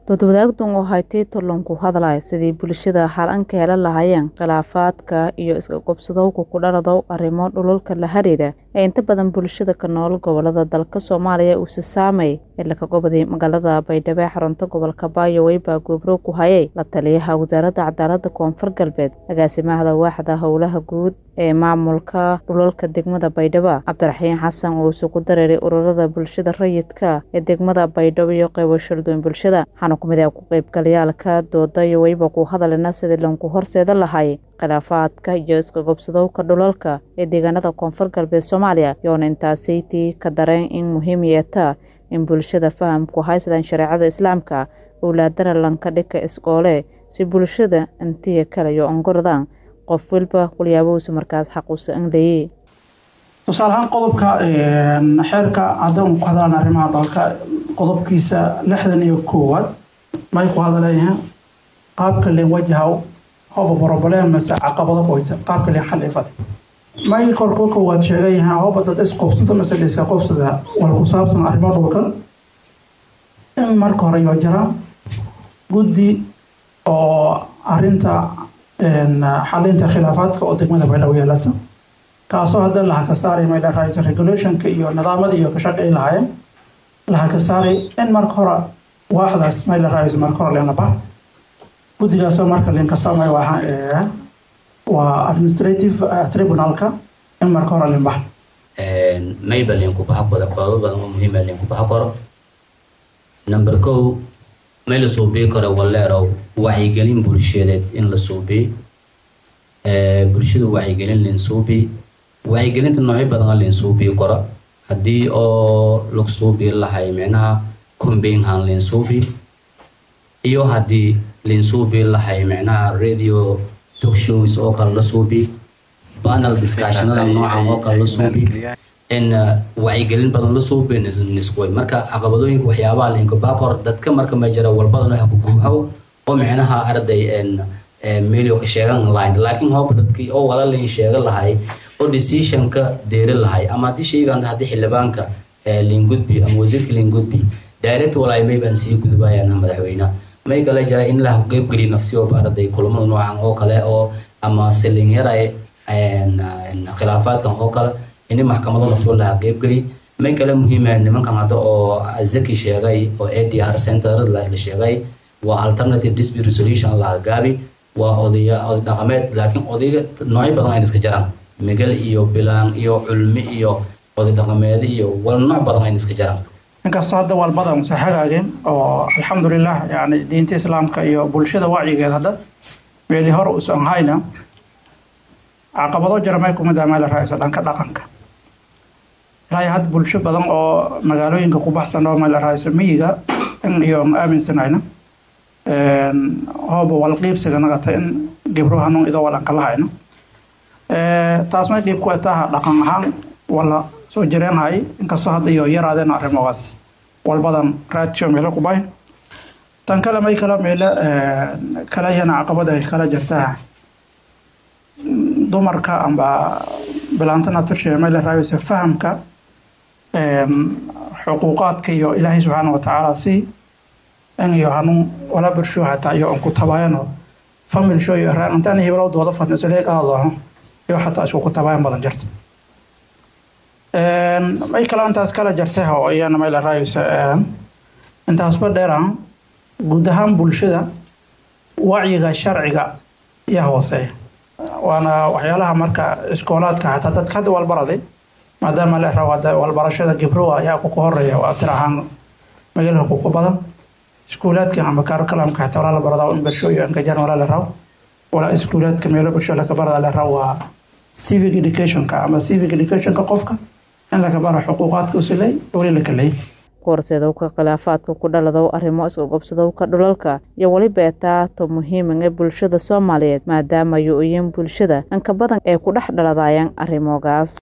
dad wadaagtan oo haytay tolonku hadalay sidii bulshada xalan ka hela lahaayeen khilaafaadka iyo iska qabsadowga ku dhalado arrimo dhulalka la xiriira ee inta badan bulshada ka nool gobolada dalka Soomaaliya uu saameeyay ila ka goboday magaalada Baydhabo xarunta gobolka Baayo wayba gobro ku hayay la taliyaha wasaaradda cadaaladda Koonfur Galbeed agaasimaha waaxda howlaha guud ee maamulka dhulalka degmada Baydhabo Cabdiraxiin Xasan oo soo ku dareeray ururada bulshada rayidka ee degmada Baydhabo iyo qaybo shirdoon bulshada kumida ku qaybgalayaalka doodayo wayba ku hadalna sidii lanku horseeda lahay khilaafaadka iyo iska qabsadowga dhulalka ee deegaanada Koonfur Galbeed Soomaaliya yoona intaasaytii ka dareen in muhiimiyada in bulshada fahamku haysadaan shariicada islaamka awlaadana lanka dhika iskoole si bulshada intii kale iyo ongordaan qof walba quliyaaboos markaas xaq u saandeeyay tusaalahan qodobka xeerka cadaan ku hadalana arrimaha dalka qodobkiisa 61 may ku hadlayaan qaabka leen wajahaw hooba problem masa caqabado qoyta qaabka leen xal ifad may kolko waad sheegayaan hooba dad isqoobsada masa iska qoobsada wal ku saabsan arrimaha dalka in marka hore iyo jara guddi oo arinta xalinta khilaafaadka oo degmada Baydhabo yeelata kaasoo hadda la ka saaray meel raayis regulationka iyo nidaamada iyo ka shaqeyn lahaayeen la ka saaray in marka hore waaxdaas meel raayis marka hore leena ba guddigaas marka leen ka saamay waa administrative tribunalka in marka hore leen ba mayba leen ku baxa qodobo badan oo muhiim ah leen ku baxa karo number 2 meel soo bii karo walaaro wacyigelin bulshadeed in la soo bii bulshadu wacyigelin leen soo bii wacyigelinta noocyo badan leen soo bii karo hadii oo lug soo bii lahay macnaha campaign han leen soo bii iyo hadii leen soo bii lahay macnaha radio talk shows oo kala la soo bii panel discussionada noocan oo kala la soo bii in wacyigelin badan la soo bii nisku marka caqabadooyinka waxyaabaha leen ka baaqor dadka marka ma jira walbada waxa ku guuxaw oo macnaha arday meelyo ka sheegan line laakiin hoob dadkii oo wala leen sheega lahay oo decision ka deeri lahay ama hadii sheegan hadii xildhibaanka leen gudbi ama wasiirka leen gudbi direct walaay may baan sii gudbayaan madaxweynaha may kala jira in la qayb geli nafsi oo arday kulamada noocan oo kale oo ama selling yaray khilaafaadkan oo kale in maxkamadda nafto la qayb geli may kala muhiim ah nimankan hadda oo zaki sheegay oo ADR center la sheegay waa alternative dispute resolution la gaabi waa odaya dhaqameed laakiin odayga nooc badan ay iska jiraan magal iyo bilaan iyo culmi iyo oday dhaqameed iyo wal nooc badan ay iska jiraan inkastoo hadda wal badan saxagaageen oo alxamdulillah yani diinta islaamka iyo bulshada wacyigeeda hadda meeli hore u soo hayna caqabado jarmay kuma daamay raayis dhanka dhaqanka raayad bulsho badan oo magaalooyinka ku baxsan oo meel raayis miyiga in iyo aaminsanayna hooba wal qiibsiga nagata in gibruha noo idoo wala kala hayno taas ma dib ku taha dhaqan ahaan wala soo jireen hay inkastoo hadda iyo yaraadeen arrimahaas wal badan raadyo meel ku bay tan kale may kala meel kala yana caqabada ay kala jirtaa dumarka amba bilaantana tashay meel raayis fahamka xuquuqaadka iyo Ilaahay subhanahu wa ta'ala si أن يهانون ولا برشوا حتى يوم كتباينه فمن شو يهران أنت أنا هبلو دوضة فتنة سليك الله يو حتى أشوف كتباين بدن جرت أي كلام أنت أسكال جرتها وأيانا ما إلى رئيس أنت أصبر ديران قدهم بلشدة وعيها شرعها يهوسي وأنا وحيالها مركا إسكولات كحتى تتخذ والبردي ما دام له رواد والبرشة جبروها يا كوكوريا وأترعان مجاله كوكو بدن iskuulaad kan ama kalaamka xataa wala barada in bulshooyin ka jiraan wala la raaw wala iskuulaad ka meel bulshada la ka barada la raaw civic education ka ama civic education ka qofka in la ka baro xuquuqaadka u silay wali la kale korseedowga khilaafaadka ku dhalado arrimo iska qabsadowga dhulalka iyo waliba taato muhiim ah bulshada Soomaaliyeed maadaama ay u yihiin bulshada an ka badan ee ku dhex dhaladayaan arrimogaas